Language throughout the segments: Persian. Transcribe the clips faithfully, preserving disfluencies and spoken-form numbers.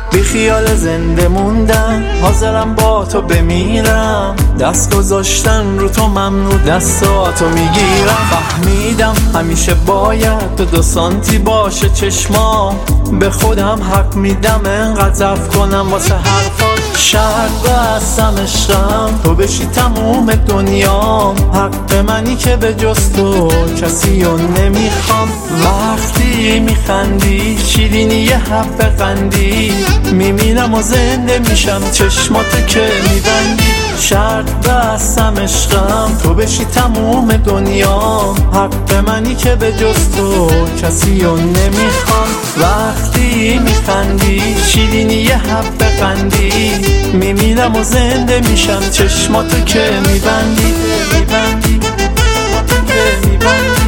بی خیال زنده موندم، حاضرم با تو بمیرم. دست گذاشتن رو تو ممنوع، دستاتو میگیرم. فهمیدم همیشه باید تو دو سانتی باشه چشما. به خودم حق میدم انقدر ضعف کنم واسه حرفات. شرط بستم عشقم تو بشی تموم دنیا. حق منی که به جز تو کسی رو نمیخوام. وقتی میخندی شیرینی یه حب قندی، میمیرم و زنده میشم چشماتو که میبندی. شرط بستم عشقم تو بشی تموم دنیا. حق منی که به جز تو کسی رو نمیخوام. وقتی میخندی شیرینی یه حب قندی، میمیرم و زنده میشم چشماتو که میبندی میبندی که میبندی.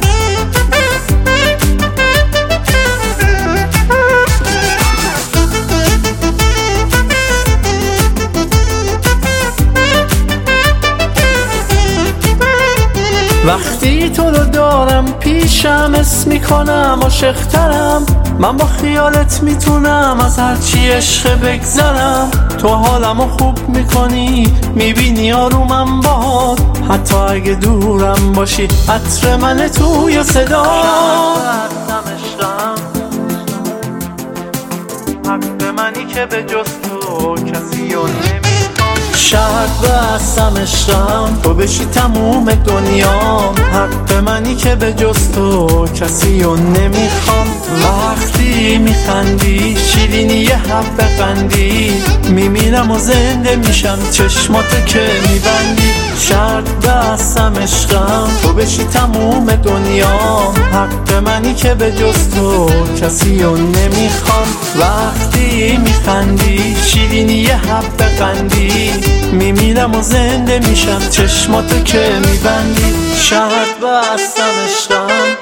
وقتی تو رو دارم پیشم اسم میکنم عاشق‌ترم. من با خیالت میتونم از هرچی عشق بگذرم. تو حالمو خوب میکنی، میبینی آرومم باد. حتی اگه دورم باشی عطر من توی صدا. حق منی که به جز تو کسی رو نمیخوام. شرط بستم عشقم تو بشی تموم دنیا. حق منی که به جز تو کسی رو نمیخوام. وقتی میخندی شیرینی یه حب قندی، میمیرم و زنده میشم چشماتو که میبندی. شرط بستم عشقم تو بشی تموم دنیا. حق منی که به جز تو کسی رو نمیخوام. وقتی میخندی شیرینی یه حب قندی، میمیرم و زنده میشم چشماتو که میبندی. شرط بستم عشقم